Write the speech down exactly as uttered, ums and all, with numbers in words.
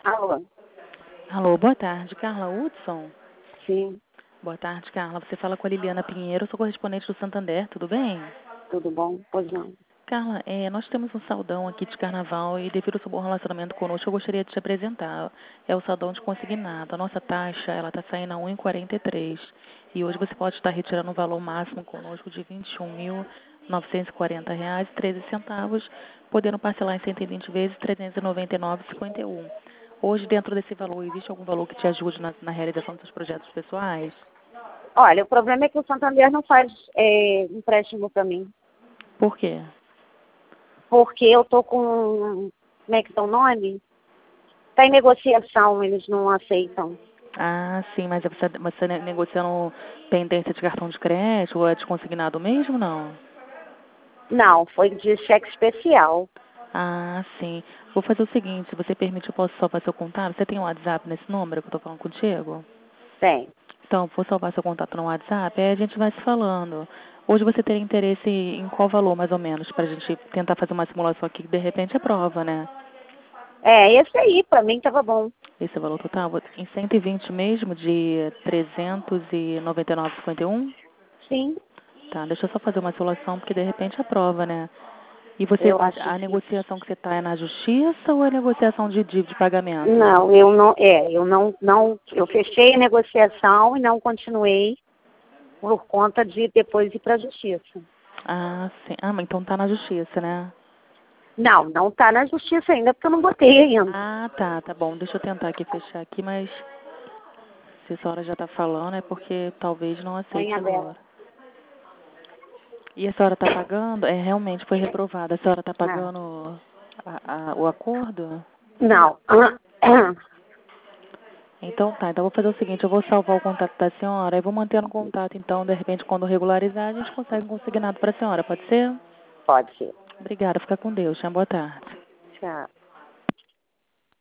Alô? Alô, boa tarde, Carla Hudson? Sim, Boa tarde, Carla. Você fala com a Liliana Pinheiro, sou correspondente do Santander, tudo bem? tudo bom? Pois não. Carla, é, nós temos um saldão aqui de carnaval e devido ao seu bom relacionamento conosco, eu gostaria de te apresentar. É o saldão de consignado. A nossa taxa, ela está saindo a um vírgula quarenta e três. E hoje você pode estar retirando um valor máximo conosco de vinte e um mil novecentos e quarenta reais e treze centavos, podendo parcelar em cento e vinte vezes trezentos e noventa e nove reais e cinquenta e um centavos. Hoje, dentro desse valor, existe algum valor que te ajude na, na realização dos seus projetos pessoais? Olha, o problema é que o Santander não faz é, empréstimo para mim. Por quê? Porque eu tô com, como é que é o nome? Está em negociação, eles não aceitam. Ah, sim, mas você, você ne- negociando pendência de cartão de crédito ou é de consignado mesmo, não? Não, foi de cheque especial. Ah, sim. Vou fazer o seguinte, se você permite, eu posso salvar seu contato? Você tem um WhatsApp nesse número que eu tô falando contigo? Tem. Então, vou salvar seu contato no WhatsApp, aí a gente vai se falando. Hoje você teria interesse em qual valor, mais ou menos, pra gente tentar fazer uma simulação aqui que de repente é prova, né? É, esse aí, para mim tava bom. Esse valor total, em cento e vinte mesmo, de trezentos e noventa e nove reais e cinquenta e um? Sim, Tá, deixa eu só fazer uma simulação, porque de repente aprova, né? E você, eu acho a difícil. negociação que você está é na justiça ou é negociação de dívida de pagamento? Não, eu não, é, eu não, não, eu fechei a negociação e não continuei por conta de depois ir para a justiça. Ah, sim. Ah, mas então tá na justiça, né? Não, não está na justiça ainda, porque eu não botei ainda. Ah, tá, tá bom. Deixa eu tentar aqui fechar aqui, mas se a senhora já tá falando é porque talvez não Está em aceite aberto. agora. E a senhora tá pagando? É, realmente foi reprovada. A senhora tá Ah, pagando a- a- o acordo? não. Então tá, então eu vou fazer o seguinte, eu vou salvar o contato da senhora e vou mantendo o contato, então, de repente, quando regularizar, a gente consegue um consignado para a senhora, pode ser? Pode ser. Obrigada, fica com Deus, tenha boa tarde. Tchau.